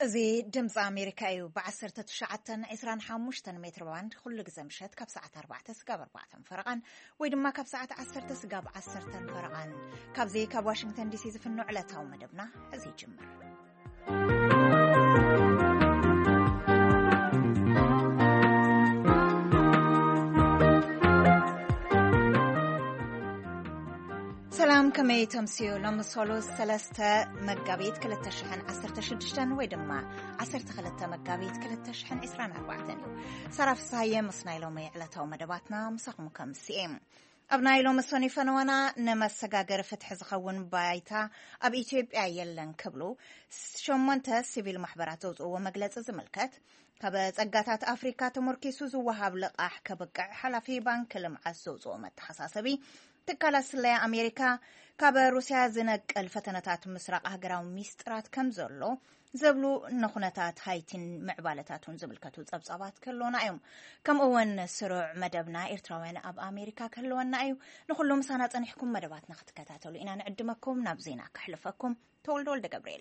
زي دمز أمريكا يو بعصرة تشعتن 25 متر باند كل جزمشت كاب ساعة 4 سقاب 4 فرقان ويدما كاب ساعة 10 سقاب 10 فرقان كاب زي كاب واشنطن دي سي في النعلة ومدبنا زي جمر سلام كمي تمسيو لما صلوا ثلاثة مجابيت كل التشحن 16 ويدما 10 مجابيت كل التشحن 24 صرف صايم مصنايلو ميعلته ومدباتنا مساقم كم سيم أبنايلو مسوني فنوانا نمسجاجر فتح زخون بايتا أب إثيوبيا يلن كبلو شمنته سيفيل محبرات ومجلس زملكات كبت أجاتات أفريقيا تمركز وهاب لقاح كبقع حلفي بانك لمعزوز ومتحساسبي تكالس لي أمريكا كاب روسيا زنك الفتنات مسرق هجراو ميسترات كمزولو زبلو نخنتات هايتين معبالتاتون زبلكاتو زبزابات كلونا ايوم كم اون سروع مدبنا إرتراوين أب أمريكا كلونا ايو نخلو مسانات انحكم مدبات نختكاتو لإنا نعدمكم نابزينا كحلفكم تولدول دا جبريل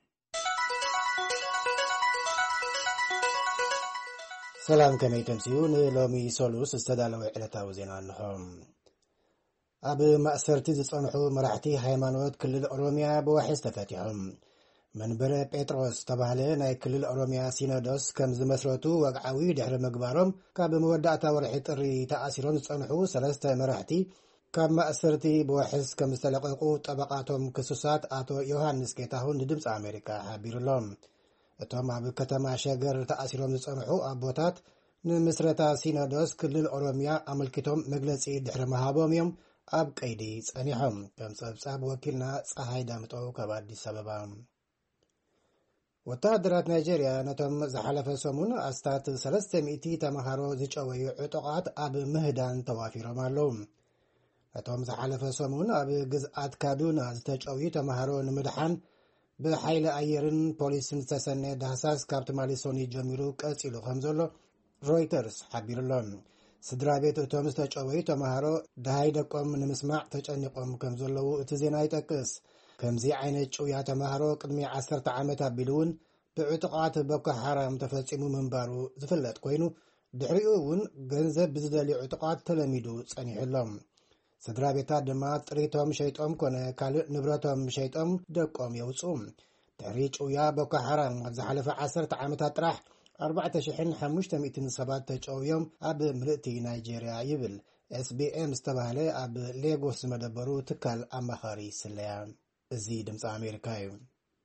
سلام كمي تمسيون لومي سولوس استدالو إعلتاو زينا نحوم أب مأسرتي زصنحو مرحتي هايمانوت كل الأوروميا بواحد تفاتيهم منبر بيتروس تبعله ناي كل الأوروميا سينودوس كم زمسرتو وقعوي دحر مقبارهم كاب مودعتا ورحي طري تأسيرون زصنحو سلسة مرحتي كاب مأسرتي بواحد كم استلققو طبقاتهم كسوسات آتو يوهانس كيتاهون ندمس أمريكا حابير اللهم اتوم أب كتما شاقر تأسيرون زصنحو أبوتات نمسرتا سينودوس كل الأوروميا أملكتهم مجلسي دحر مهابهم يوم أب قيدي صنيحهم كم صاب وكيلنا صحاي دامتو كبادي سببا وتادرات نيجيريا نتم زحلف سمون أستات 300 تمهارو زيجوي عطقات أب مهدان توافير مالهم نتم زحلف سمون أب جزءات كادونا زتجوي تمهارو نمدحان بحيل أيرن بوليس نستسنى دهساس كابت ماليسوني جميرو كأسيلو خمزولو رويترز حبير اللون سدرابيت تومس تجوي تمهارو دهايدكم نمسمع تجنقم كمزولو اتزينا يتكس كمزي عينچو يا تمهارو قدمي 10 عامات بلون بعتقات بوكو حرام تفصيمو منبارو زفلت كوينو دحريون غنزب بزدلي عتقات تلميدو صنيحلهم سدرابيتا دما طريتهم شيطوم كونه كال نبرتهم شيطوم دقوم يوصوم دحريچو يا بوكو حرام زحلف 10 عامات طرح 4500 سبات تجويهم أب ملئتي نيجيريا يبل SBM استبهله أب ليغوس مدبرو تكال أمخاري سليان زي دمس أمريكايون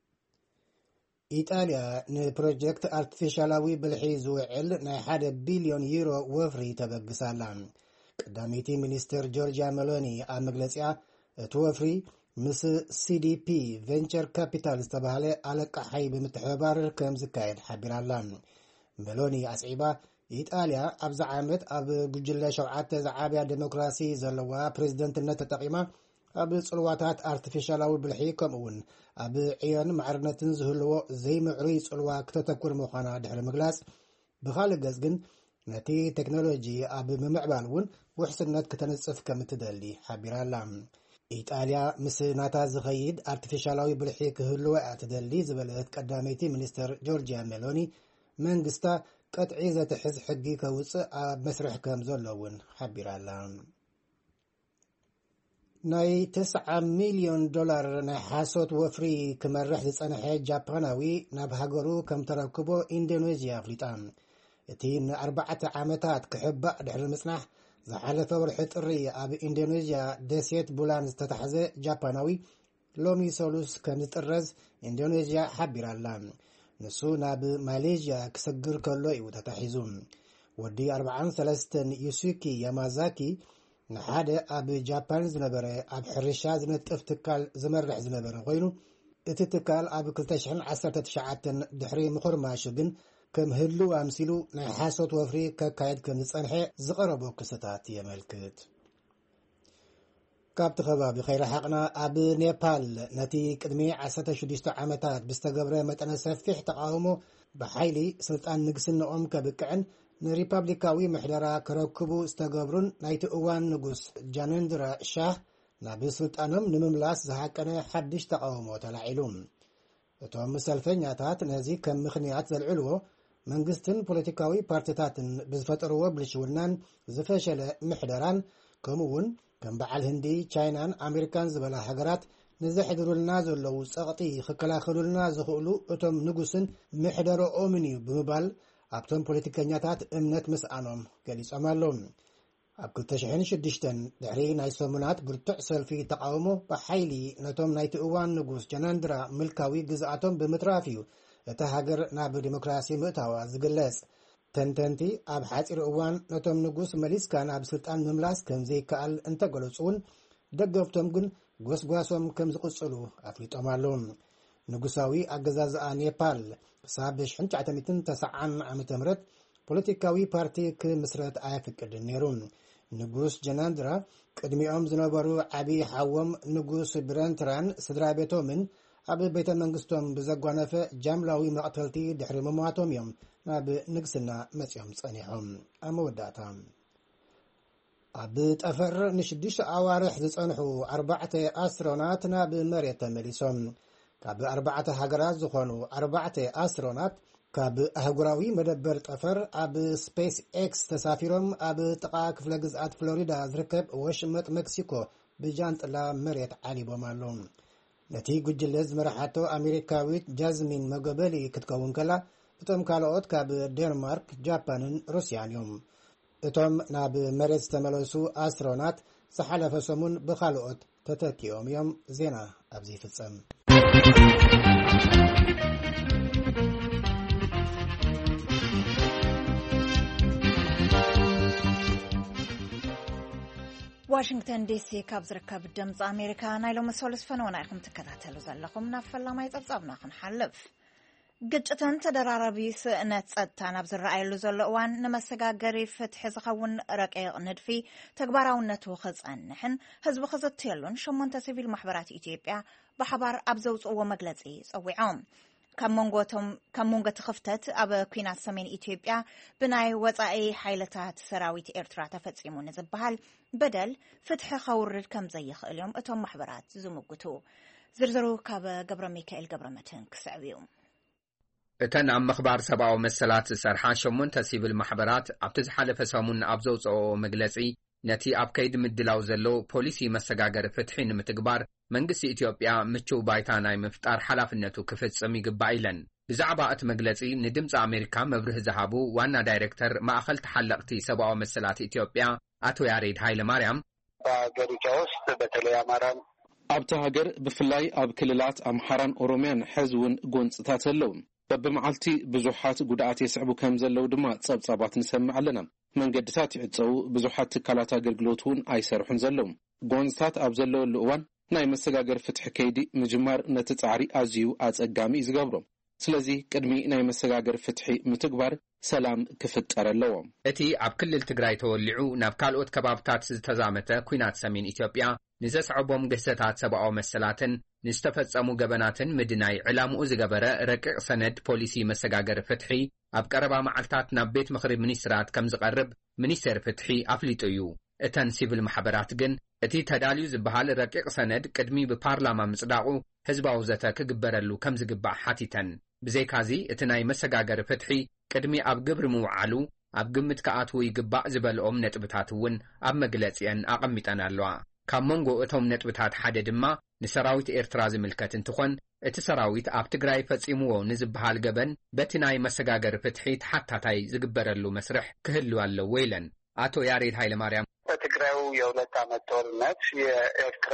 إيطاليا نبروجكت ارتفيشالاوي بالحيز وعل نا 1 بليون يورو وفري تبقسالان قداميتي مينستر جورجيا ميلوني أمغلسيا توفري مس CDP فينچر كابيتال استبهله على حي بمتحبار كمز كايد حبيرالان ميلوني أسعيبا إيطاليا أبز عامت أب جلة شوعات زعابيا ديمقراسي زلوا بريزيدنتنت تقيمة أب صلواتات ارتفيشالاوي بالحي كمون أب عيان معرنتن زهلو زي معري صلوا كتتكور مخانا دحر مغلاس بخالق جزجن نتي تكنولوجي أب ممعبالون وحسنت كتنصف كمتدلي حبيرالان إيطاليا مس ناتا زخيد ارتفيشالاوي بالحي كهلو اعتدلي زبلت قداميتي مينستر جورجيا ميلوني منغستا قطعي زتحز حقي كوص مسرح كمزلون حبيرالان ناي 9 مليون دولار نحاسوت وفري كمرح لصنح جاباناوي ناب هاغورو كم تركبو اندونيسيا فليطان اتين 4 عامات كحبا دحر مسنح زحلف ورح طري اب اندونيسيا دسيت بولانز تتحزه جاباناوي لومي سولوس كمطرز اندونيسيا حبيرالان نسو ناب ماليزيا كسجر كله ايو تتحيزون ودي 43 يوسوكي يامازاكي نحاده اب جابان زنبره اب حرشا زنطف تكال زمرح زنبره غينو اتتكال اب 2019 دحري مخرماشغن كم هلو امسيلو نحاسوت وفري كايد كم صنحه زقربو كستات يملكت كابت خباب خير حقنا اب نيبال نتي قدمي 16 عامات بستغبره متن سفيح تقاومو بحيلي سلطان نغسنهم كبقعن نريبابليكاوي محدرا كركبو استغبرون نايت اوان نغس جانندرا شاه نابي سلطانهم نمملاس زحقنه حدش تقاومو تلاعيلوم እቶም ሰልፈኛታት ነዚ ከም ምኽንያት ዘልዕልዎ መንግስትን ፖለቲካዊ ፓርቲታትን ብዝፈጠርዎ ብልሽውናን ዝፈሸለ ምሕደራን ከምኡውን ከም በዓል ህንዲ ቻይናን ኣሜሪካን ዝበላ ሃገራት ንዝሕድሩልና ዘለው ጸቕጢ ክከላኸሉልና ዝኽእሉ እቶም ንጉስን ምሕደሮኦምን እዩ ብምባል ኣብቶም ፖለቲከኛታት እምነት ምስኣኖም ገሊጾም ኣለዉ። ኣብ 2006 ድሕሪ ናይ ሰሙናት ብርቱዕ ሰልፊ ተቃውሞ ብሓይሊ ነቶም ናይቲ እዋን ንጉስ ጀናንድራ ምልካዊ ግዝኣቶም ብምትራፍ እዩ እቲ ሃገር ናብ ዲሞክራሲ ምእታዋ ዝግለጽ። ተንተንቲ ኣብ ሓፂር እዋን ነቶም ንጉስ መሊስካ ናብ ስልጣን ምምላስ ከም ዘይከኣል እንተገለጹ እውን ደገፍቶም ግን ጎስጓሶም ከም ዝቕጽሉ ኣፍሊጦም ኣለዉ። ንጉሳዊ ኣገዛዝኣ ኔፓል ክሳብ 1990 ዓ.ም ፖለቲካዊ ፓርቲ ክምስረት ኣይፍቅድን ነይሩ። ንጉስ ጀናንድራ ቅድሚኦም ዝነበሩ ዓብይ ሓዎም ንጉስ ብረንትራን ስድራ ቤቶምን ኣብ ቤተ መንግስቶም ብዘጓነፈ ጃምላዊ መቕተልቲ ድሕሪ ምሟቶም እዮም ናብ ንግስና መጽኦም ጸኒሖም። ኣብ መወዳእታ ኣብ ጠፈር ን6 ኣዋርሕ ዝጸንሑ 4 ኣስትሮናት ናብ መሬት ተመሊሶም። ካብ 4 ሃገራት ዝኾኑ 4 ኣስትሮናት ካብ ኣህጉራዊ መደበር ጠፈር ኣብ ስፔስ ኤክስ ተሳፊሮም ኣብ ጥቓ ክፍለ ግዝኣት ፍሎሪዳ ዝርከብ ወሽመጥ ሜክሲኮ ብጃንጥላ መሬት ዓሊቦም ኣለዉ። ነቲ ጉጅለ ዝመራሓቶ ኣሜሪካዊት ጃዝሚን መጎበሊ ክትከውን ከላ እቶም ካልኦት ካብ ዴንማርክ፣ ጃፓንን ሩስያን እዮም። እቶም ናብ መሬት ዝተመለሱ ኣስትሮናት ዝሓለፈ ሰሙን ብካልኦት ተተኪኦም እዮም። ዜና ኣብዚ ይፍጸም። ዋሽንግተን ዲሲ ካብ ዝርከብ ድምፂ ኣሜሪካ ናይ ሎሚ ሰሉስ ፈነወና ኢኹም ትከታተሉ ዘለኹም። ናብ ፈላማይ ጸብጻብና ክንሓልፍ። ግጭትን ተደራራቢ ስእነት ጸጥታ ናብ ዝረኣየሉ ዘሎ እዋን ንመሰጋገሪ ፍትሒ ዝኸውን ረቂቕ ንድፊ ተግባራውነቱ ክጸንሕን ህዝቢ ክዝትየሉን 8 ሲቪል ማሕበራት ኢትዮጵያ ብሓባር ኣብ ዘውፅእዎ መግለጺ ጸዊዖም። ካብ መንጎ ክፍተት ኣብ ኩናት ሰሜን ኢትዮጵያ ብናይ ወጻኢ ሓይልታት ሰራዊት ኤርትራ ተፈጺሙ ንዝበሃል በደል ፍትሒ ከውርድ ከም ዘይኽእል እዮም እቶም ማሕበራት ዝምግቱ። ዝርዝሩ ካብ ገብረ ሚካኤል ገብረ መድህን ክስዕብ እዩ። እተን ኣብ ምኽባር ሰብኣዊ መሰላት ዝሰርሓ 8 ሲቪል ማሕበራት ኣብቲ ዝሓለፈ ሰሙን ኣብ ዘውፅኦ መግለጺ ነቲ ኣብ ከይዲ ምድላው ዘሎ ፖሊሲ መሰጋገሪ ፍትሒ ንምትግባር መንግስቲ ኢትዮጵያ ምቹው ባይታ ናይ ምፍጣር ሓላፍነቱ ክፍጽም ይግባእ ኢለን። ብዛዕባ እቲ መግለጺ ንድምፂ ኣሜሪካ መብርህ ዝሃቡ ዋና ዳይሬክተር ማእኸል ተሓለቕቲ ሰብኣዊ መሰላት ኢትዮጵያ አቶ ያሬድ ሃይለማርያም በአገሪቷ ውስጥ በተለይ አማራን ኣብቲ ሃገር ብፍላይ ኣብ ክልላት ኣምሓራን ኦሮምያን ሕዝውን ጎንፅታት ኣለዉ። በብመዓልቲ ብዙሓት ጉድኣት የስዕቡ ከም ዘለዉ ድማ ጸብጻባት ንሰምዕ ኣለና። መንገድታት ይዕፀው፣ ብዙሓት ትካላት ኣገልግሎት እውን ኣይሰርሑን ዘለዉ። ጎንፅታት ኣብ ዘለወሉ እዋን ናይ መሰጋገር ፍትሒ ከይዲ ምጅማር ነቲ ጻዕሪ ኣዝዩ ኣጸጋሚ ዝገብሮ። ስለዚ ቅድሚ ናይ መሰጋገር ፍትሒ ምትግባር ሰላም ክፍጠር ኣለዎ። እቲ ኣብ ክልል ትግራይ ተወሊዑ ናብ ካልኦት ከባብታት ዝተዛመተ ኩናት ሰሜን ኢትዮጵያ ንዘስዕቦም ግህሰታት ሰብኣዊ መሰላትን ንዝተፈጸሙ ገበናትን ምድናይ ዕላምኡ ዝገበረ ረቂቕ ሰነድ ፖሊሲ መሰጋገር ፍትሒ ኣብ ቀረባ መዓልታት ናብ ቤት ምኽሪ ሚኒስትራት ከም ዝቐርብ ሚኒስቴር ፍትሒ ኣፍሊጡ እዩ። እተን ሲቪል ማሕበራት ግን እቲ ተዳልዩ ዝበሃል ረቂቕ ሰነድ ቅድሚ ብፓርላማ ምጽዳቑ ህዝባዊ ዘተ ክግበረሉ ከም ዝግባእ ሓቲተን። ብዘይካዚ እቲ ናይ መሰጋገር ፍትሒ ቅድሚ ኣብ ግብሪ ምውዓሉ ኣብ ግምት ከኣትዉ ይግባእ ዝበልኦም ነጥብታት እውን ኣብ መግለጺአን ኣቐሚጠን ኣለዋ። ካብ መንጎ እቶም ነጥብታት ሓደ ድማ ንሰራዊት ኤርትራ ዝምልከት እንትኾን እቲ ሰራዊት ኣብ ትግራይ ፈጺምዎ ንዝበሃል ገበን በቲ ናይ መሰጋገር ፍትሒ ተሓታታይ ዝግበረሉ መስርሕ ክህሉ ኣለዎ ኢለን። አቶ ያሬድ ሃይለማርያም በትግራዩ የ2 ዓመት ጦርነት የኤርትራ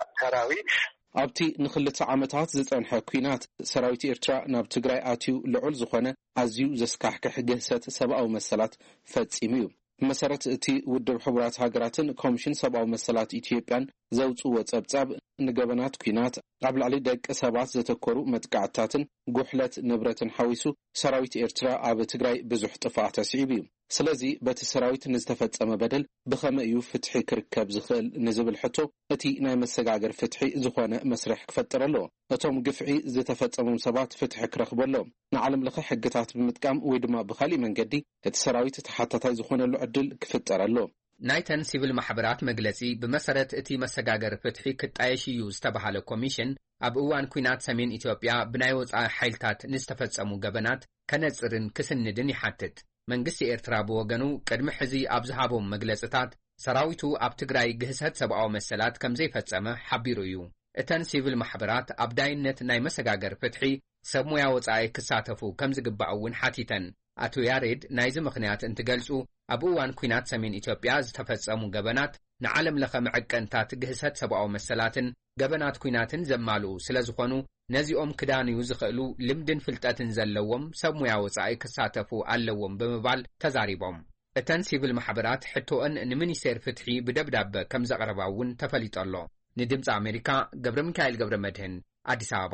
ሰራዊት ኣብቲ ንክልተ ዓመታት ዝጸንሐ ኩናት ሰራዊት ኤርትራ ናብ ትግራይ ኣትዩ ልዑል ዝኾነ ኣዝዩ ዘስካሕክሕ ግህሰት ሰብኣዊ መሰላት ፈጺሙ እዩ። መሰረት እቲ ውድብ ሕቡራት ሃገራትን ኮሚሽን ሰብኣዊ መሰላት ኢትዮጵያን ዘውፅዎ ጸብጻብ ንገበናት ኩናት ኣብ ላዕሊ ደቂ ሰባት ዘተኮሩ መጥቃዕታትን ጉሕለት ንብረትን ሓዊሱ ሰራዊት ኤርትራ ኣብ ትግራይ ብዙሕ ጥፋእ ተስዒቡ እዩ። ስለዚ በቲ ሰራዊት ንዝተፈጸመ በደል ብኸመይ እዩ ፍትሒ ክርከብ ዝኽእል ንዝብል ሕቶ እቲ ናይ መሰጋገር ፍትሒ ዝኾነ መስርሕ ክፈጥር ኣለዎ። እቶም ግፍዒ ዝተፈጸሞም ሰባት ፍትሒ ክረኽበሎም ንዓለም ለኸ ሕግታት ብምጥቃም ወይ ድማ ብኻሊእ መንገዲ እቲ ሰራዊት ተሓታታይ ዝኾነሉ ዕድል ክፍጠር ኣሎ። ናይተን ሲቪል ማሕበራት መግለጺ ብመሰረት እቲ መሰጋገር ፍትሒ ክጣየሽ እዩ ዝተባሃለ ኮሚሽን ኣብ እዋን ኩናት ሰሜን ኢትዮጵያ ብናይ ወፃኢ ሓይልታት ንዝተፈጸሙ ገበናት ከነጽርን ክስንድን ይሓትት። መንግስቲ ኤርትራ ብወገኑ ቅድሚ ሕዚ ኣብ ዝሃቦም መግለጽታት ሰራዊቱ ኣብ ትግራይ ግህሰት ሰብኣዊ መሰላት ከም ዘይፈጸመ ሓቢሩ እዩ። እተን ሲቪል ማሕበራት ኣብ ዳይነት ናይ መሰጋገር ፍትሒ ሰብ ሞያ ወፃኢ ክሳተፉ ከም ዝግባእ እውን ሓቲተን። ኣቶ ያሬድ ናይዚ ምኽንያት እንትገልጹ ኣብ እዋን ኩናት ሰሜን ኢትዮጵያ ዝተፈጸሙ ገበናት ንዓለም ለኸ መዐቀንታት ግህሰት ሰብኣዊ መሰላትን ገበናት ኩናትን ዘማልኡ ስለ ዝኾኑ ነዚኦም ክዳንዩ ዝኽእሉ ልምድን ፍልጠትን ዘለዎም ሰብ ሞያ ወፃኢ ክሳተፉ ኣለዎም ብምባል ተዛሪቦም። እተን ሲቪል ማሕበራት ሕቶአን ንሚኒስቴር ፍትሒ ብደብዳበ ከም ዘቕረባ እውን ተፈሊጦሎ። ንድምፂ ኣሜሪካ ገብረ ሚካኤል ገብረ መድህን ኣዲስ ኣበባ።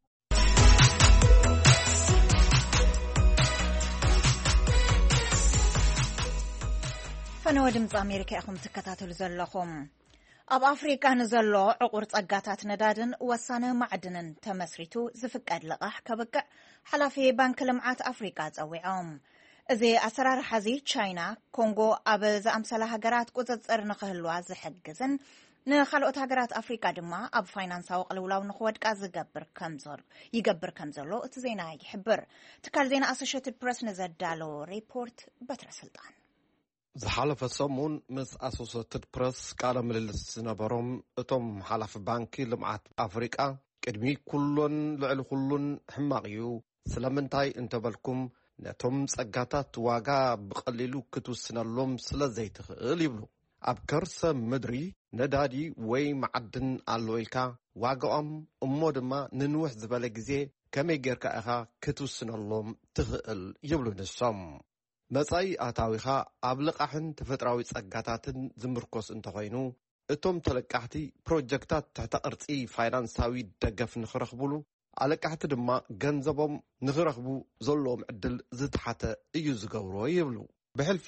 ፈነወ ድምፂ ኣሜሪካ ኢኹም ትከታተሉ ዘለኹም። ኣብ ኣፍሪቃ ንዘሎ ዕቑር ጸጋታት ነዳድን ወሳነ ማዕድንን ተመስሪቱ ዝፍቀድ ልቓሕ ከብቅዕ ሓላፊ ባንኪ ልምዓት ኣፍሪቃ ጸዊዖም። እዚ ኣሰራርሓ እዚ ቻይና ኮንጎ ኣብ ዝኣምሰላ ሃገራት ቁፅፅር ንኽህልዋ ዝሕግዝን ንኻልኦት ሃገራት ኣፍሪቃ ድማ ኣብ ፋይናንሳዊ ቅልውላው ንኽወድቃ ይገብር ከም ዘሎ እቲ ዜና ይሕብር። ትካል ዜና ኣሶሽየትድ ፕሬስ ንዘዳለዎ ሪፖርት በትረ ስልጣን ዝሓለፈ ሰሙን ምስ ኣሶሽየትድ ፕሬስ ቃለ ምልልስ ዝነበሮም እቶም ሓላፊ ባንኪ ልምዓት ኣፍሪቃ ቅድሚ ኩሉን ልዕሊ ኩሉን ሕማቕ እዩ፣ ስለምንታይ እንተበልኩም ነቶም ጸጋታት ዋጋ ብቐሊሉ ክትውስነሎም ስለ ዘይትኽእል ይብሉ። ኣብ ከርሰ ምድሪ ነዳዲ ወይ ማዕድን ኣሎ ኢልካ ዋጋኦም እሞ ድማ ንንውሕ ዝበለ ግዜ ከመይ ጌርካ ኢኻ ክትውስነሎም ትኽእል ይብሉ ንሶም። መጻኢ ኣታዊኻ ኣብ ልቓሕን ተፈጥራዊ ጸጋታትን ዝምርኮስ እንተኾይኑ እቶም ተለቃሕቲ ፕሮጀክታት ትሕተ ቅርጺ ፋይናንሳዊ ደገፍ ንኽረኽብሉ ኣለቃሕቲ ድማ ገንዘቦም ንኽረኽቡ ዘለዎም ዕድል ዝተሓተ እዩ ዝገብሮ ይብሉ። ብሕልፊ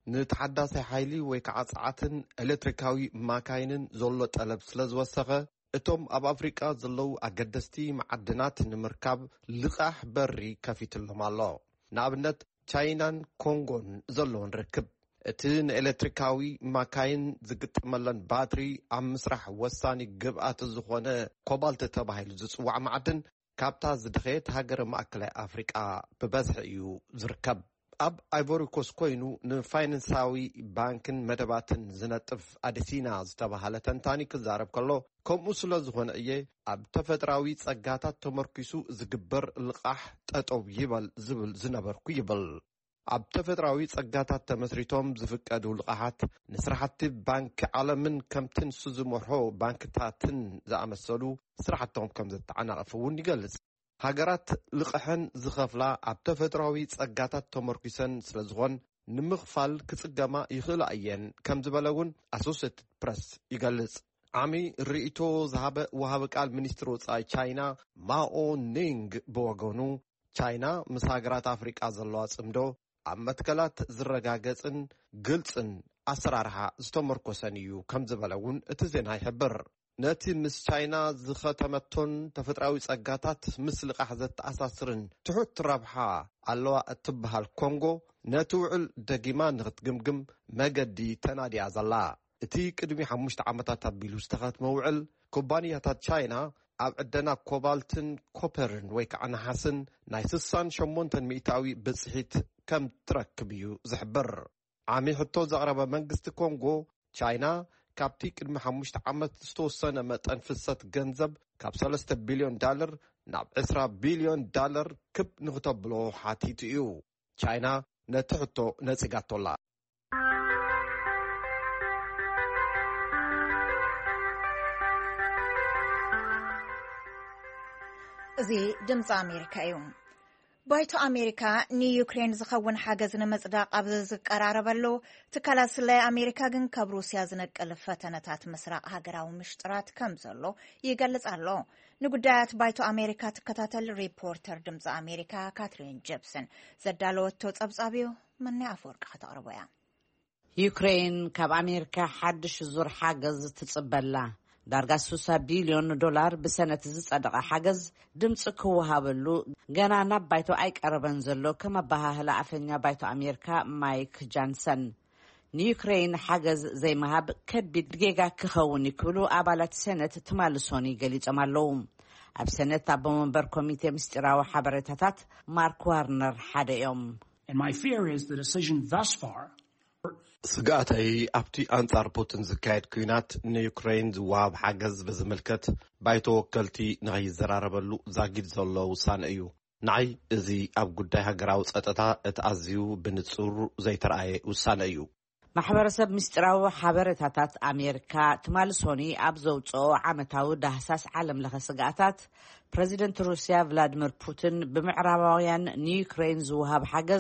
ንተሓዳሳይ ሓይሊ ወይ ከዓ ጸዓትን ኤሌክትሪካዊ ማካይንን ዘሎ ጠለብ ስለ ዝወሰኸ እቶም ኣብ ኣፍሪቃ ዘለዉ ኣገደስቲ ማዕድናት ንምርካብ ልቓሕ በሪ ከፊትሎም ኣሎ። ንኣብነት ቻይናን ኮንጎን ዘለዎን ርክብ እቲ ንኤሌክትሪካዊ ማካይን ዝግጥመለን ባትሪ ኣብ ምስራሕ ወሳኒ ግብኣት ዝኾነ ኮባልት ተባሂሉ ዝጽዋዕ ማዕድን ካብታ ዝድኸየት ሃገረ ማእከላይ ኣፍሪቃ ብበዝሒ እዩ ዝርከብ። ኣብ ኣይቮሪኮስ ኮይኑ ንፋይናንሳዊ ባንክን መደባትን ዝነጥፍ ኣዲሲና ዝተባሃለ ተንታኒ ክዛረብ ከሎ ከምኡ ስለ ዝኾነ እየ ኣብ ተፈጥራዊ ጸጋታት ተመርኪሱ ዝግበር ልቓሕ ጠጠው ይበል ዝብል ዝነበርኩ ይብል። ኣብ ተፈጥራዊ ጸጋታት ተመስሪቶም ዝፍቀዱ ልቓሓት ንስራሕቲ ባንኪ ዓለምን ከምቲ ንሱ ዝመርሖ ባንክታትን ዝኣመሰሉ ስራሕቶም ከም ዘተዓናቕፍ እውን ይገልጽ። ሃገራት ልቕሕን ዝኸፍላ ኣብ ተፈጥራዊ ጸጋታት ተመርኪሰን ስለ ዝኾን ንምኽፋል ክጽገማ ይኽእላ እየን ከም ዝበለ እውን ኣሶሽየትድ ፕሬስ ይገልጽ። ዓሚ ርእቶ ዝሃበ ወሃቢ ቃል ሚኒስትር ወጻኢ ቻይና ማኦ ኒንግ ብወገኑ ቻይና ምስ ሃገራት ኣፍሪቃ ዘለዋ ጽምዶ ኣብ መትከላት ዝረጋገጽን ግልጽን ኣሰራርሓ ዝተመርኮሰን እዩ ከም ዝበለ እውን እቲ ዜና ይሕብር። ነቲ ምስ ቻይና ዝኸተመቶን ተፈጥራዊ ጸጋታት ምስ ልቓሕ ዘተኣሳስርን ትሑት ረብሓ ኣለዋ እትበሃል ኮንጎ ነቲ ውዕል ደጊማ ንኽትግምግም መገዲ ተናድያ ዘላ። እቲ ቅድሚ 5 ዓመታት ኣቢሉ ዝተኸትመ ውዕል ኩባንያታት ቻይና ኣብ ዕደና ኮባልትን ኮፐርን ወይ ከዓ ነሓስን ናይ 68 ሚእታዊ ብጽሒት ከም ትረክብ እዩ ዝሕብር። ዓሚ ሕቶ ዘቕረበ መንግስቲ ኮንጎ ቻይና ካብቲ ቅድሚ 5 ዓመት ዝተወሰነ መጠን ፍሰት ገንዘብ ካብ $3 ቢልዮን ናብ $20 ቢልዮን ክብ ንኽተብሎ ሓቲቱ እዩ። ቻይና ነቲ ሕቶ ነጺጋቶላ። እዚ ድምፂ ኣሜሪካ እዩ። ባይቶ ኣሜሪካ ንዩክሬን ዝኸውን ሓገዝ ንምጽዳቕ ኣብ ዝቀራረበሉ ትካላት ስለይ ኣሜሪካ ግን ካብ ሩስያ ዝነቀል ፈተነታት ምስራቅ ሃገራዊ ምሽጥራት ከም ዘሎ ይገልጽ ኣሎ። ንጉዳያት ባይቶ ኣሜሪካ ትከታተል ሪፖርተር ድምፂ ኣሜሪካ ካትሪን ጀፕሰን ዘዳለወቶ ጸብጻብዮ መን ኣፈወርቂ ከተቕርቦ እያ። ዩክሬን ካብ ኣሜሪካ ሓድሽ ዙር ሓገዝ ትጽበላ ዳርጋ $60 ቢልዮን ብሰነት ዝጸደቐ ሓገዝ ድምፂ ክወሃበሉ ገና ናብ ባይቶ ኣይቀረበን ዘሎ ከም ኣባሃህላ ኣፈኛ ባይቶ ኣሜሪካ ማይክ ጃንሰን ንዩክሬን ሓገዝ ዘይመሃብ ከቢድ ጌጋ ክኸውን ይክብሉ ኣባላት ሰነት ትማልሶኒ ገሊጾም ኣለዉ። ኣብ ሰነት ኣብ መንበር ኮሚቴ ምስጢራዊ ሓበሬታታት ማርክ ዋርነር ሓደ እዮም and my fear is the decision thus far ስጋኣተይ ኣብቲ ኣንጻር ፑቲን ዝካየድ ኩናት ንዩክሬን ዝዋሃብ ሓገዝ ብዝምልከት ባይቶ ወከልቲ ንኸይዘራረበሉ ዛጊድ ዘሎ ውሳነ እዩ ንዓይ እዚ ኣብ ጉዳይ ሃገራዊ ጸጥታ እቲ ኣዝዩ ብንጹር ዘይተረኣየ ውሳነ እዩ ማሕበረሰብ ምስጢራዊ ሓበሬታታት ኣሜሪካ ትማሊ ሶኒ ኣብ ዘውፅኦ ዓመታዊ ዳህሳስ ዓለም ለኸ ስጋኣታት ፕሬዚደንት ሩስያ ቭላድሚር ፑቲን ብምዕራባውያን ንዩክሬን ዝውሃብ ሓገዝ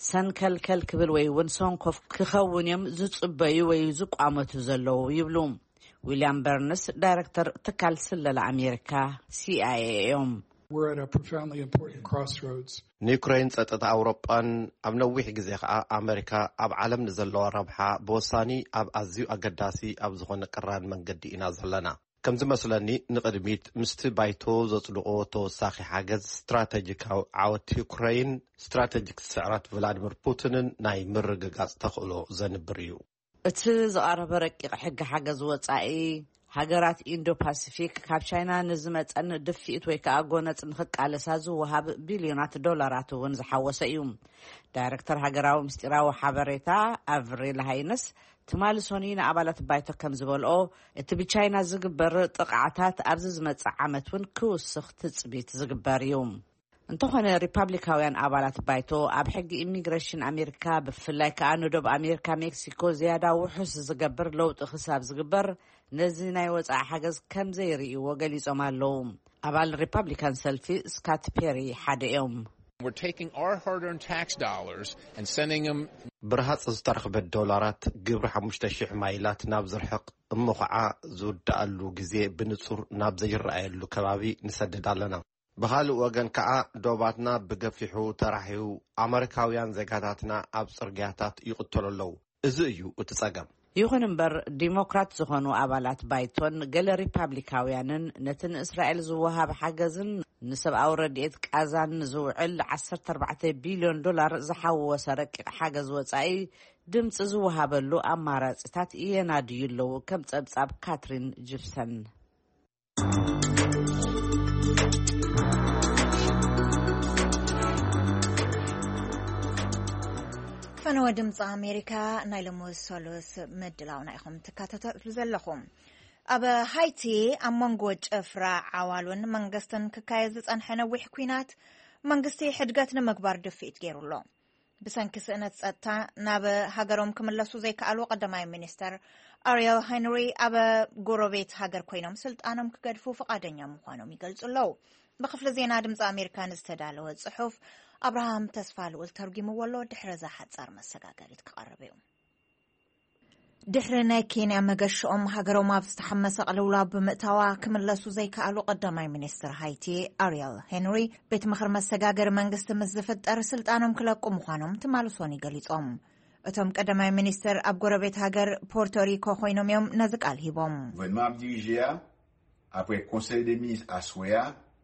ሰንከልከል ክብል ወይ እውን ሰንኮፍ ክኸውን እዮም ዝጽበዩ ወይ ዝቋመቱ ዘለዉ ይብሉ ዊልያም በርንስ ዳይሬክተር ትካል ስለላ ኣሜሪካ CIA እዮም We're at a profoundly important crossroads. ንዩክሬን ጸጥታ ኣውሮጳን ኣብ ነዊሕ ግዜ ከዓ ኣሜሪካ ኣብ ዓለም ንዘለዋ ረብሓ ብወሳኒ ኣብ ኣዝዩ ኣገዳሲ ኣብ ዝኾነ ቅራን መንገዲ ኢና ዘለና ከም ዝመስለኒ ንቕድሚት ምስቲ ባይቶ ዘጽድቆ ተወሳኺ ሓገዝ ስትራቴጂካዊ ዓወት ዩክሬን ስትራቴጂክ ስዕረት ቭላድሚር ፑቲንን ናይ ምርግጋጽ ተኽእሎ ዘንብር እዩ እቲ ዝቐረበ ረቂቕ ሕጊ ሓገዝ ወጻኢ ሃገራት ኢንዶ ፓሲፊክ ካብ ቻይና ንዝመፀን ድፊት ወይ ከዓ ጎነፅ ንኽቃለሳ ዝወሃብ ቢልዮናት ዶላራት እውን ዝሓወሰ እዩ ዳይሬክተር ሃገራዊ ምስጢራዊ ሓበሬታ ኣቭሪል ሃይነስ ትማሊ ሶኒ ንኣባላት ባይቶ ከም ዝበልኦ እቲ ብቻይና ዝግበር ጥቕዓታት ኣብዚ ዝመፅእ ዓመት እውን ክውስኽ ትፅቢት ዝግበር እዩ እንተኾነ ሪፓብሊካውያን ኣባላት ባይቶ ኣብ ሕጊ ኢሚግሬሽን ኣሜሪካ ብፍላይ ከዓ ንደብ ኣሜሪካ ሜክሲኮ ዝያዳ ውሑስ ዝገብር ለውጢ ክሳብ ዝግበር ነዚ ናይ ወፃኢ ሓገዝ ከም ዘይርእይዎ ገሊፆም ኣለዉ ኣባል ሪፓብሊካን ሰልፊ ስካት ፔሪ ሓደ እዮም We're taking our hard-earned tax dollars and sending them ብርሃጽ ዝተረኽበ ዶላራት ግብሪ 5,000 ማይላት ናብ ዝርሕቕ እሞ ከዓ ዝውዳእሉ ግዜ ብንጹር ናብ ዘይረኣየሉ ከባቢ ንሰድድ ኣለና ብኻልእ ወገን ከዓ ዶባትና ብገፊሑ ተራሒቡ ኣሜሪካውያን ዜጋታትና ኣብ ጽርግያታት ይቕተሉ ኣለዉ እዚ እዩ እቲ ጸገም ይኹን እምበር ዲሞክራት ዝኾኑ ኣባላት ባይቶን ገለ ሪፓብሊካውያንን ነቲ ንእስራኤል ዝወሃብ ሓገዝን ንሰብኣዊ ረድኤት ቃዛን ዝውዕል 14 ቢልዮን ዶላር ዝሓወሰ ረቂቕ ሓገዝ ወጻኢ ድምፂ ዝወሃበሉ ኣማራፂታት የናድዩ ኣለዉ ከም ጸብጻብ ካትሪን ጂፕሰን ፈነወ ድምፂ ኣሜሪካ ናይ ሎሚ ሰሉስ ምድላውና ኢኹም ትከታተሉ ዘለኹም ኣብ ሃይቲ ኣብ መንጎ ጭፍራ ዓዋሉን መንግስትን ክካየድ ዝጸንሐ ነዊሕ ኩናት መንግስቲ ሕድገት ንምግባር ድፊት ገይሩሎ ብሰንኪ ስእነት ጸጥታ ናብ ሃገሮም ክምለሱ ዘይከኣሉ ቀዳማይ ሚኒስተር ኣሪየል ሄንሪ ኣብ ጎረቤት ሃገር ኮይኖም ስልጣኖም ክገድፉ ፈቃደኛ ምዃኖም ይገልጹ ኣለዉ ብክፍሊ ዜና ድምፂ ኣሜሪካ ዝተዳለወ ጽሑፍ أبراهام تسفال والترجمة والله دحرة حتصار مسجاجريت كقربيهم دحرنا كينيا مجش هجروا ما بستحمس قالوا بمتوا كمل سوزي كقالوا قدامي مينستر هايتي أريال هنري بيت مخر مسجاجر منجست مزفت أرسلت أنا مكلكم مخانم تمالو سوني قاليت أتم قدامي مينستر أبغرة بيت هجر بورتوريكو خوينهم يوم نزك الهيبهم Gouvernement dirigea après conseil des ministres à Soya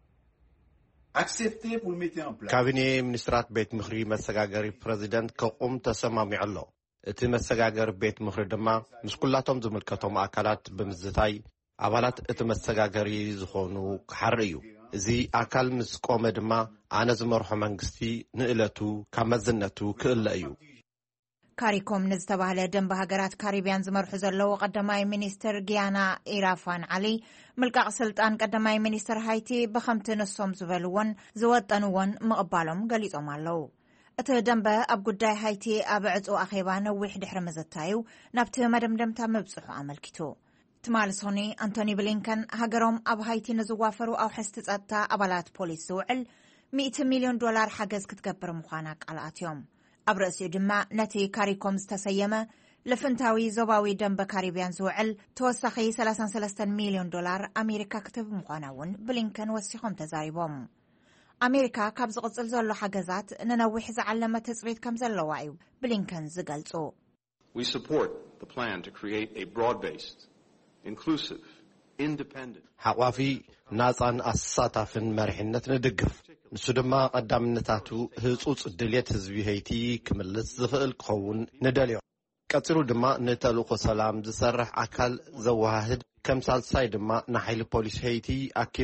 ካቢኔ ሚኒስትራት ቤት ምኽሪ መሰጋገሪ ፕሬዚደንት ከቁም ተሰማሚዑ ኣሎ እቲ መሰጋገሪ ቤት ምኽሪ ድማ ምስ ኩላቶም ዝምልከቶም ኣካላት ብምዝታይ ኣባላት እቲ መሰጋገሪ ዝኾኑ ክሓር እዩ እዚ ኣካል ምስ ቆመ ድማ ኣነ ዝመርሖ መንግስቲ ንእለቱ ካብ መዝነቱ ክእለ እዩ ካሪኮም ንዝተባህለ ደንብ ሃገራት ካሪቢያን ዝመርሑ ዘለዉ ቀዳማይ ሚኒስትር ጊያና ኢራፋን ዓሊ ምልቃቕ ስልጣን ቀዳማይ ሚኒስትር ሃይቲ ብኸምቲ ንሶም ዝበልዎን ዝወጠንዎን ምቕባሎም ገሊፆም ኣለዉ እቲ ደንበ ኣብ ጉዳይ ሃይቲ ኣብ ዕፁ ኣኼባ ነዊሕ ድሕሪ ምዝታዩ ናብቲ መደምደምታ ምብፅሑ ኣመልኪቱ ትማሊ ሶኒ አንቶኒ ብሊንከን ሃገሮም ኣብ ሃይቲ ንዝዋፈሩ ኣውሕዝቲ ጸጥታ ኣባላት ፖሊስ ዝውዕል $100 ሚልዮን ሓገዝ ክትገብር ምዃና ቃልኣት እዮም ኣብ ርእሲኡ ድማ ነቲ ካሪኮም ዝተሰየመ ለፍንታዊ ዞባዊ ደንበ ካሪቢያን ዝውዕል ተወሳኺ $33 ሚልዮን ኣሜሪካ ክትብ ምዃና እውን ብሊንከን ወሲኾም ተዛሪቦም ኣሜሪካ ካብ ዝቕጽል ዘሎ ሓገዛት ንነዊሕ ዝዓለመ ተጽቢት ከም ዘለዋ እዩ ብሊንከን ዝገልጹ We support the plan to create a broad-based, inclusive, independent ሓቋፊ ናጻን ኣሳታፍን መሪሕነት ንድግፍ ንሱ ድማ ቀዳምነታቱ ህጹጽ ድልየት ህዝቢ ሃይቲ ክምልስ ዝኽእል ክኸውን ንደልዮ ቀጽሉ ድማ ንተልእኮ ሰላም ዝሰርሕ ኣካል ዘወሃህድ ከም ሳልሳይ ድማ ንሓይሊ ፖሊስ ሃይቲ ኣኪቡ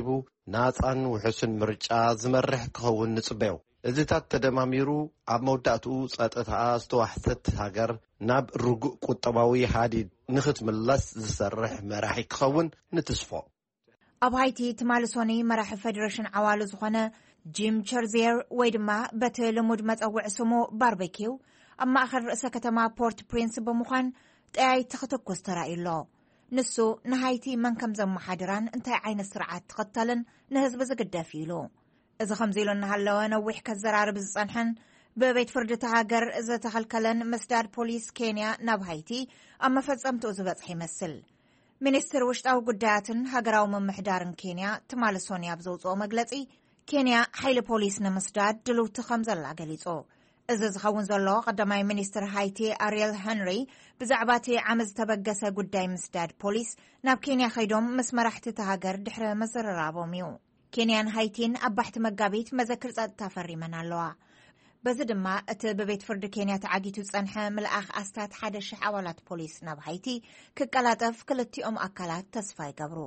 ናፃን ውሕስን ምርጫ ዝመርሕ ክኸውን ንጽበዩ እዚታት ተደማሚሩ ኣብ መውዳእትኡ ጸጥታ ዝተዋሕተት ሃገር ናብ ርጉእ ቁጠባዊ ሃዲድ ንኽትምለስ ዝሰርሕ መራሒ ክኸውን ንትስፎ ኣብ ሃይቲ ትማልሶኒ መራሒ ፌደሬሽን ዓዋሉ ዝኾነ ጂም ቸርዚየር ወይ ድማ በቲ ልሙድ መፀውዒ ስሙ ባርቤኪው ኣብ ማእኸል ርእሰ ከተማ ፖርት ፕሪንስ ብምዃን ጠያይ ተኽተኩስ ተራእዩሎ ንሱ ንሃይቲ መን ከም ዘመሓድራን እንታይ ዓይነት ስርዓት ትኽተልን ንህዝቢ ዝግደፍ ኢሉ እዚ ከምዚ ኢሉ እናሃለወ ነዊሕ ከዘራርብ ዝጸንሐን ብቤት ፍርዲ ሃገር ዝተኸልከለን መስዳድ ፖሊስ ኬንያ ናብ ሃይቲ ኣብ መፈጸምትኡ ዝበጽሐ ይመስል ሚኒስትር ውሽጣዊ ጉዳያትን ሃገራዊ ምምሕዳርን ኬንያ ትማልሶኒ ኣብ ዘውፅኦ መግለጺ ኬንያ ሓይሊ ፖሊስ ንምስዳድ ድልውቲ ከም ዘላ ገሊጹ እዚ ዝኸውን ዘሎ ቀዳማይ ሚኒስትር ሃይቲ ኣሪየል ሄንሪ ብዛዕባ እቲ ዓመት ዝተበገሰ ጉዳይ ምስዳድ ፖሊስ ናብ ኬንያ ኸይዶም ምስ መራሕቲ ሃገር ድሕሪ መዘረራቦም እዩ ኬንያን ሃይቲን ኣብ ባሕቲ መጋቢት መዘክር ጸጥታ ፈሪመን ኣለዋ በዚ ድማ እቲ ብቤት ፍርዲ ኬንያ ተዓጊቱ ጸንሐ ምልኣኽ ኣስታት 1,000 ኣባላት ፖሊስ ናብ ሃይቲ ክቀላጠፍ ክልቲኦም ኣካላት ተስፋ ይገብሩ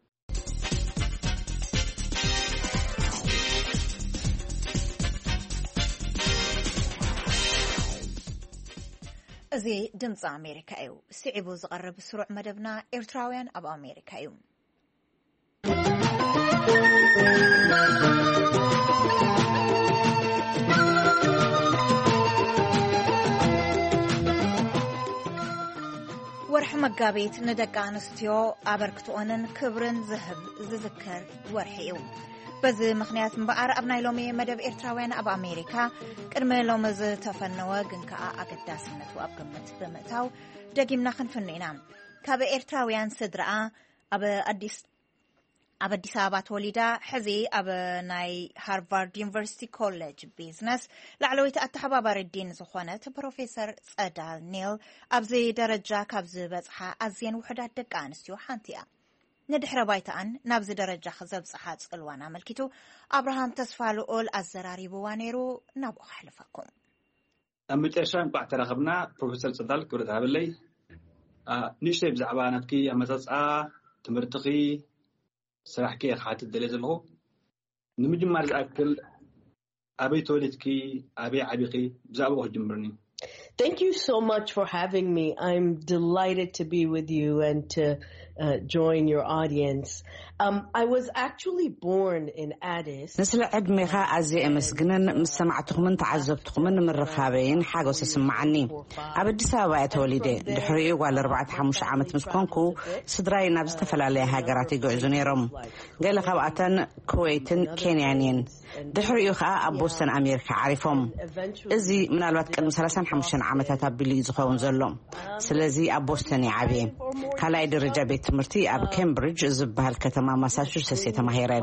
እዚ ድምፂ ኣሜሪካ እዩ ስዒቡ ዝቐርብ ስሩዕ መደብና ኤርትራውያን ኣብ ኣሜሪካ እዩ ወርሒ መጋቢት ንደቂ ኣንስትዮ ኣበርክትኦንን ክብርን ዝህብ ዝዝከር ወርሒ እዩ በዚ ምኽንያት እምበኣር ኣብ ናይ ሎሚ መደብ ኤርትራውያን ኣብ ኣሜሪካ ቅድሚ ሎሚ ዝተፈነወ ግን ከዓ ኣገዳስነቱ ኣብ ግምት ብምእታው ደጊምና ክንፍኒ ኢና ካብ ኤርትራውያን ስድራኣ ኣብ ኣዲስ ኣበባ ተወሊዳ ሕዚ ኣብ ናይ ሃርቫርድ ዩኒቨርሲቲ ኮሌጅ ቢዝነስ ላዕለወይቲ ኣተሓባባሪ ዲን ዝኾነት ፕሮፌሰር ጸዳል ኒል ኣብዚ ደረጃ ካብ ዝበጽሓ ኣዝየን ውሕዳት ደቂ ኣንስትዮ ሓንቲ እያ ንድሕረ ባይታኣን ናብዚ ደረጃ ክዘብጽሓ ጽልዋን ኣመልኪቱ ኣብርሃም ተስፋ ልዑል ኣዘራሪብዋ ነይሩ ናብኡ ክሕልፈኩም ኣብ መጨረሻ እንኳዕ ተራኸብና ፕሮፌሰር ጸዳል ክብረት ሃበለይ ንእሽተይ ብዛዕባ ናትኪ ኣመጻጽኣ ትምህርትኺ ስራሕኪ ክሓትት ደልየ ዘለኹ ንምጅማር ዝኣክል ኣበይ ተወሊድኪ ኣበይ ዓቢኺ ብዛዕባ ክጅምርኒ Thank you so much for having me. I'm delighted to be with you and to join your audience. I was actually born in Addis. نسل عدميخا أزي أمسجنن مسمعتكم من تعزبتكم من الرخابين حاجة سمعني. عبد سوا توليدي دحري وعلى 4 عامة مسكونكو صدراي نابز تفل عليها جراتي جوزنيرم. قال خواتن كويتن كينيانين. دحري خا أبوستن أمريكا عارفهم. إزي من الوقت كانوا 35 عامة تابلي زخون زلهم. سلزي أبوستني عبي. كلا يدرج بيت مرتي أب كامبريدج زبها الكتمة ماساتشوستس يتمهيرين.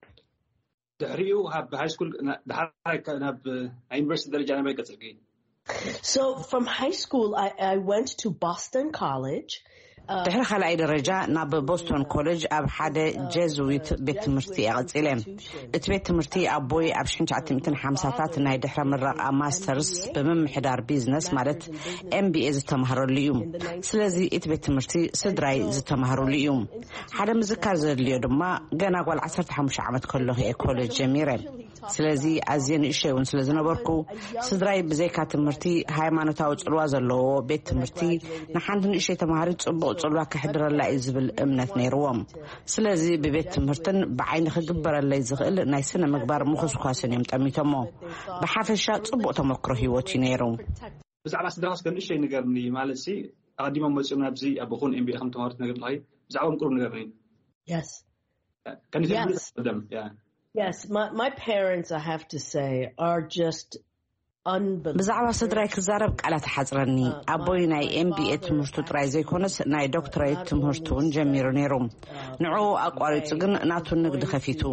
دحريو هاب هاي سكول دحرك أنا بيونيفرسيتي درجة أنا بيكتسرقين. So from high school I went to Boston College. دحر خلأي درجة ناب بوستون كوليج أب حدا جزويت بيت مرتي أغتسلم بيت مرتي أبوي أبشين تعتمتن حمساتات ناي دحر مرة ماسترز بمم حدار بيزنس مالت MBA زتمهروا اليوم سلازي بيت مرتي صدراي زتمهروا اليوم حدا مذكر زر اليوم ما جانا قول 15 عامة كله هي كوليج جميرة سلازي أزين إشي ونسلازي نبركو صدراي بزيكات مرتي هاي ما نتاوج الوازلو بيت مرتي نحندن إشي تمهرت صبو صلوا كحدر الله يزبل أمنة نيروم سلازي ببيت مرتن بعين خجبر الله يزغل نايسنا مقبار مخص خاصن يوم تأميتمو بحافشات صبو تمكره هوتي نيروم بس على سدراس كان إشي نقرني مالسي أقدم مسؤولنا بزي أبوخون MBA 5 تمهرت نقرن هاي زعوم كلهم نقرنين Yes. كان يفهم them yeah. Yes, my parents I have to say are just بزعوا صدراي كزارب على تحضرني أبوي ناي MBA تمرتو ترايزي كونس ناي دكتوراه تمرتون جميرو نيروم نعو أقواري تسجن ناتو نقد خفيتو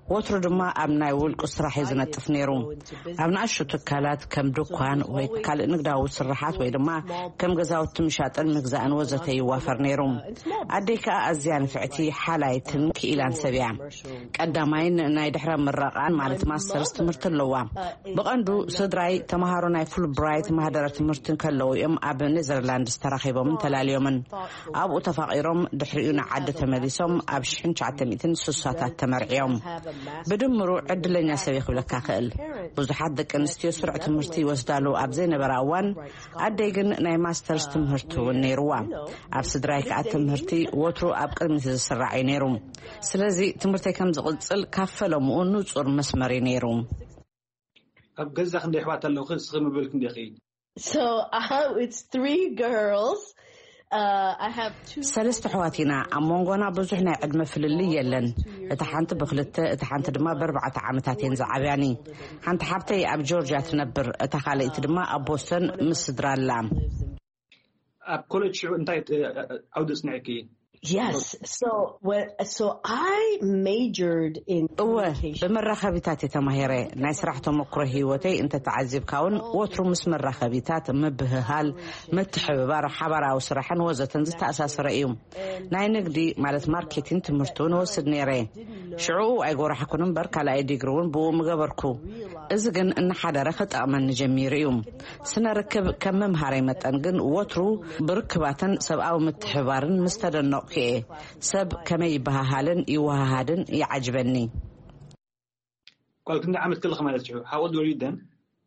وتر دما أبناء والقصراحي زنتف نيرو أبناء شو تكالات كم دكان ويكال نقداو الصراحات ويدما كم جزاوت مشات المجزاء وزرتي يوافر نيرو أديك أزيان فعتي حالايتن كإلان سبيع قدامين نايدحرا مرقان مالت ماستر استمرت اللوا بقندو صدراي تمهارنا فول برايت مهدرة مرتن كلو يوم أب نيزرلاند استراخيبو من تلال يومن أبو تفاقيرهم دحريون عدة مديسهم أبشحن شعتميتن سوساتات تمرعيهم بدمرو عدلن يسويخ لك خيل بزحات دك انستيو سرعة مرتي وزدالو أبزين براوان أديقن ناي ماستر استمهرتو النيروا أب صدرايك أتمهرتي وترو أب قدمت السرعي نيرو سلازي تمرتي كم زغلصل كافلهم ونوصر مسمري نيرو أب قزخ ندي حوات اللو خلص خيم بلك ندي خي So it's 3 girls. I have 2 سلست حواتنا أمونغونا بزحنا عدم فللي يلن اتحانت بخلت اتحانت دما ب4 عامتين زعباني حانت حبتي أب جورجيا تنبر اتخاليت دما أبوستن مسدرا اللام أب كوليج شو انتاي عود صنعكي Yes. So I majored in communication. بمرة خبيتاتي تمهيري نايس راحتو مقره هوتي انت تعذب كون وترو مسمرة خبيتات مبههال متحبار حبارا وسرحان وزتن زت أساس رأيهم ناي نقدي مالت ماركتين تمرتون وسد نيري شعو ايقو راح اكونن برك على ايدي قرون بو مقابركو ازقن ان حدا رخت امن نجميريهم سنة ركب كم مهاري متنقن وترو بركباتن سبقاو متحبارن مستدنو كي سب كما يبههالن يوههادن يعجبني قال كنا عملت كل خمالات شو how old were you then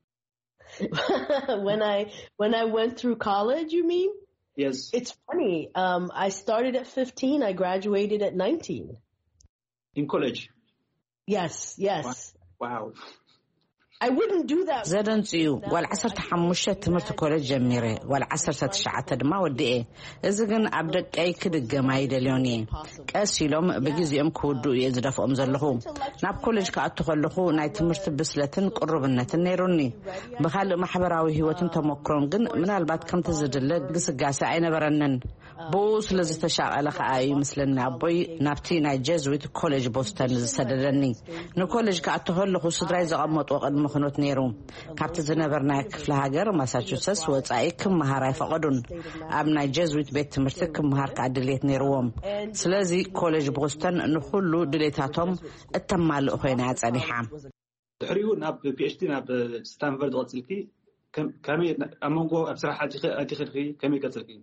when I went through college you mean yes it's funny I started at 15 I graduated at 19 in college yes wow I wouldn't do that زدنتيو والعصر تحمشت تمرت كولج جميرة والعصر تشعت دما ودي إذن عبدك أي كده جمايد اليوني كاسيلهم بجزء كودو يزدف أمزلهم ناب كولج كأتخلقو ناي تمرت بسلتن قرب النتن نيروني بخال محبراوي هو تمكرون جن من البعض كم تزدلك جس جاسة عين برنن بوس لازم تشعر لك أي مثلنا أبوي نبتي ناي جزويت كولج بوستن سدلني نكولج كأتخلقو صدري زغمت وقد خنوت نيرو كابت زنبرنا كفل هاجر ماساتشوستس وصايك مهاراي فقدون ابنا جزويت بيت تمرتك مهار كعدليت نيروم سلازي كولج بوستن نخلو دليتاتهم التمال خوينا صنيحه تحريو ناب بي اتش دي ناب ستانفورد قصلكي كمي امونغو بصراحه اتخرخي كمي قصلكي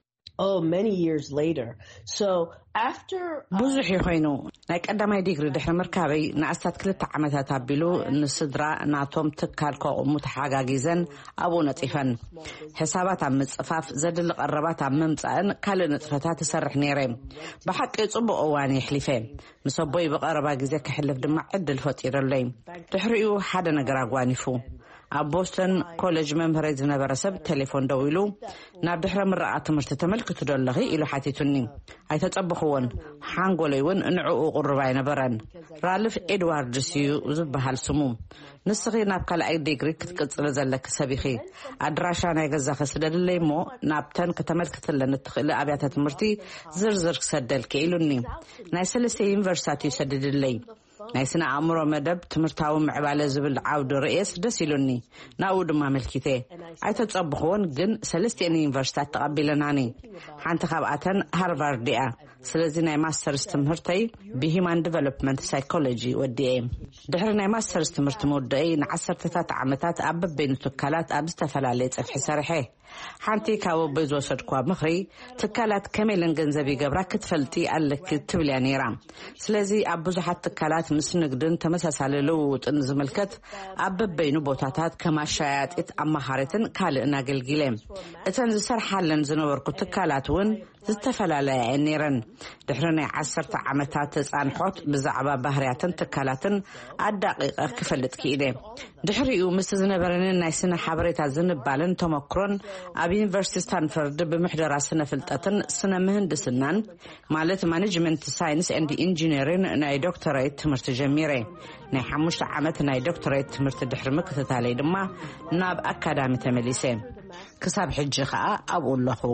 many years later so after بوزحي خوينو نايك قدامي ديغري دحر مركابي ناستات كلتا عمتات ابيلو نسدرا ناتوم تكالكو متحاجاجيزن ابو نطيفن حسابات عم مصفاف زدل قربات عم ممصان كال نطفتات تسرح نيرم بحق يصبو اواني حليفين مسبوي بقربا غيزه كحلف دما عدل فطيرلي تحريو حدا نغرا غوانيفو بوستن كولج ممبري زنبرسب تليفون دويلو ناب دحر مرعه تمرت تملكت دلغي الى حاتيتني اي تطبخون حانغوليون انعو قرباي نبرن رالف ادوارد سيو زبحال سمو نسخي ناب كلا اي ديغري كتقصل زلك سبيخي ادراشا ناي غزاخ سدللي مو نابتن كتملكت لنتخل ابيات تمرتي زرزر سدل كيلوني ناي سلسي يونيفرسيتي سددلي نايسنا عمرو مدب تمرتاو معباله زبل عاود رئيس دسيلوني ناود ما ملكيته اي تطبخون جن سلستين يونيفرسيتات تقبلناني حنت خاباتن هارفارد ديا سلازي ناي ماستر استمرتي بهيمان ديفلوبمنت سايكولوجي ودي دحر ناي ماستر استمرت مودي نعسرتات عامتات اب بين تكالات اب استفلالي صفحي سرحي حنتي كاو بيزو صدقوا مخري تكالات كاملن ገንዘብ ይገብራ ክትፈልቲ አለክ ትብልያ ነራ ስለዚህ አብዙሓት ተካላት ምስንግድን ተመሳሳለ ለውጥን ዝመልከት አበበይኑ ቦታታት ከማሻያጢት አማሃረትን ካልእና ገልግለ እተን ዝሰርሓለን ዝነበርኩ ተካላትውን ዝተፈላላየ ነረን ድሕረናይ 10 ዓመታት ተጻንሖት ብዛዕባ ባህርያትን ተካላትን አዳቂቀ ክፈልጥ ክኢደ ድሕሪኡ ምስ ዝነበረን ናይ ስነ ሓበሬታ ዝንባልን ተመክሮን ኣብ ዩኒቨርሲቲ ስታንፈርድ ብምሕደራ ስነ ፍልጠትን ስነ ምህንድስናን ማለት ማኔጅመንት ሳይንስ ኤንድ ኢንጂነሪንግ ናይ ዶክተሬት ትምህርቲ ጀሚረ ናይ 5 ዓመት ናይ ዶክተሬት ትምህርቲ ድሕሪ ምክትታለይ ድማ ናብ አካዳሚ ተመሊሰ ክሳብ ሕጂ ኸኣ ኣብኡ ኣለኹ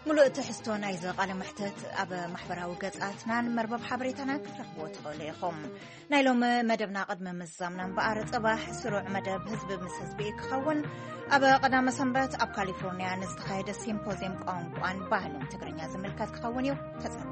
ملؤ تحستون أيضا قال محتت أبا محبرة وقصاتنا مربب حبريتنا كرخبوت عليكم نايلوم مدبنا قدم مزامنا بأرض صباح سروع مدب حزب مسحزبيك خون أبا قدام سنبات أب كاليفورنيا نستخيد السيمبوزيوم قوان بحلم تقرنيا زملكات خونيو